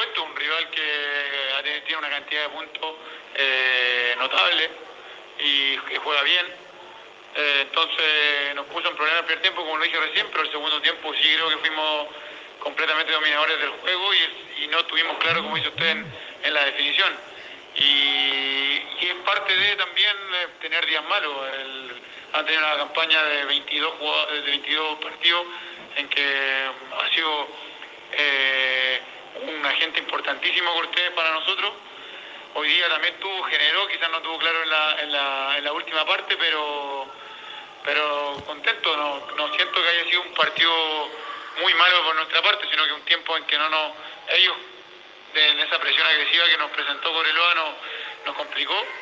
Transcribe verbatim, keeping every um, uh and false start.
supuesto, un rival que ha tenido- tiene una cantidad de puntos eh, notable y que juega bien. Eh, entonces nos puso en problema el primer tiempo, como lo dije recién, pero el segundo tiempo sí creo que fuimos completamente dominadores del juego y, y no estuvimos claros, como dice usted, en, en la definición. Y, y es parte de también eh, tener días malos. El, han tenido una campaña de veintidós, jugadores, de veintidós partidos en que ha sido eh, un agente importantísimo Cortés para nosotros. Hoy día también tuvo, generó, quizás no tuvo claro en la, en la, en la última parte, pero pero contento, no, no siento que haya sido un partido muy malo por nuestra parte, sino que un tiempo en que no nos, ellos, en esa presión agresiva que nos presentó Cobreloa, nos, nos complicó.